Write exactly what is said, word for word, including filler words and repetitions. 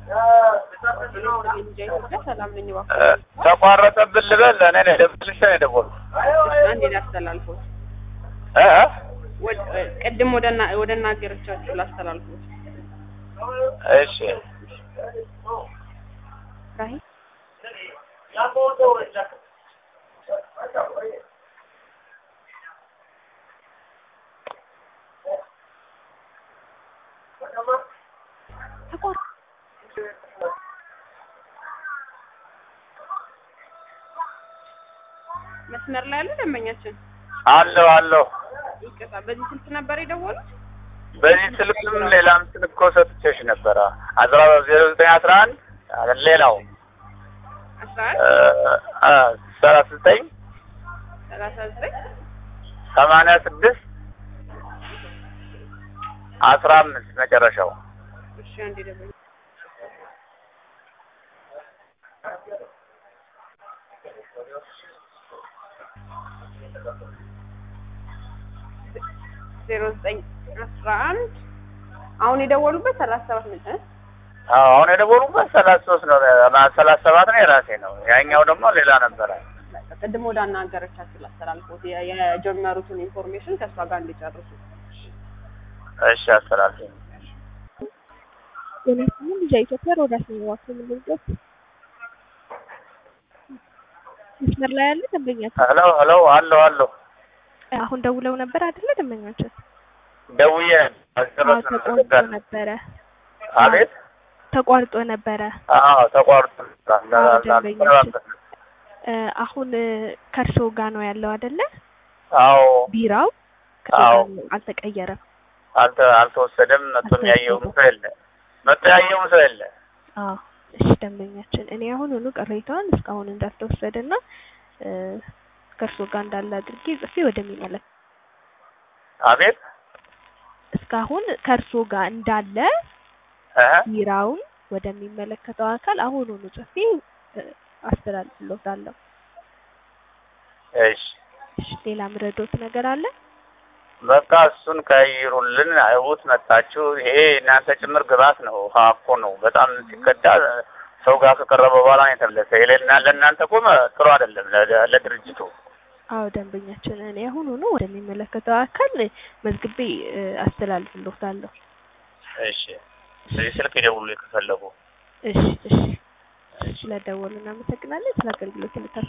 ሰላም ነኝ ባክ ተቋረጠብን ልበል እኔ ነኝ ደብልሽ ነው ደቦል አንዴ ላስተላልፈው እ ወደ ቀድም ወደና ወደና አገርቻችሁ ላስተላልፈው እሺ ራይ መስመር ላይ ያለ ደንበኛችን አለው አለው ይቀጣ በዚህ ስልክ ነበር የደወሉት በዚህ ስልክም ሌላም ስልክ እኮ ሰጥቼሽ ነበር አስራ ዜሮ ዘጠኝ አስራ አንድ ሌላው አስራ አንድ ሰላሳ ዘጠኝ ሰላሳ ዘጠኝ ሰማንያ ስድስት አስራ አምስት መጨረሻው እሺ አንዴ ደንበኛ ዜሮ ዘጠኝ አስራ አንድ አሁን የደወሉበት ሰላሳ ሰባት ነው አዎ አሁን የደወሉበት ሰላሳ ሶስት ነው ሰላሳ ሰባት ነው የራሴ ነው ያኛው ደግሞ ሌላ ነበር ቀድሞ ወደ አናገረቻችሁ ላስተላልፈው የጀመሩትን ኢንፎርሜሽን ከሷ ጋር እንዲጨርሱ እሺ አስተላልፈ የነሱን ኢትዮጵያ ሮዳስ ነው ዋክም ልንገት መስመር ላይ ያለ ደንበኛ ሄሎ ሄሎ አሎ አሎ አሁን ደውለው ነበር አይደለ ደንበኛችን ደውዬ ተቋርጦ ነበረ አቤት ተቋርጦ ነበረ አዎ ተቋርጦ አሁን ከርሶ ጋር ነው ያለው አይደለ አዎ ቢራው አዎ አልተቀየረም አልተ አልተወሰደም መጥቶም ያየው ሰው የለ መጥቶ ያየው ሰው የለ አዎ እሺ ደንበኛችን እኔ አሁን ሁሉ ቅሬታውን እስካሁን እንዳልተወሰደና ከርሶ ጋር እንዳለ አድርጌ ጽፌ ወደሚመለክ አቤት እስካሁን ከርሶ ጋር እንዳለ እ ቢራውን ወደሚመለከተው አካል አሁን ሁሉ ጽፌ አስተላልፍልዎታለሁ እሺ እሺ ሌላ ምረዶት ነገር አለ በቃ እሱን ቀይሩልን አይውት መጣችሁ ይሄ እናንተ ጭምር ግባት ነው ሀቆ ነው በጣም ሲከዳ ሰው ጋር ከቀረበ በኋላ ነው የተመለሰ ይለና ለእናንተ ቆመ ጥሩ አይደለም ለድርጅቱ አዎ ደንበኛችን እኔ አሁን ሆኖ ወደሚመለከተው አካል መዝግቤ አስተላልፍልዎታለሁ እሺ ስለዚህ ስልክ ይደውሉ ከፈለጉ እሺ እሺ ስለደወሉና መሰግናለን ስለ አገልግሎት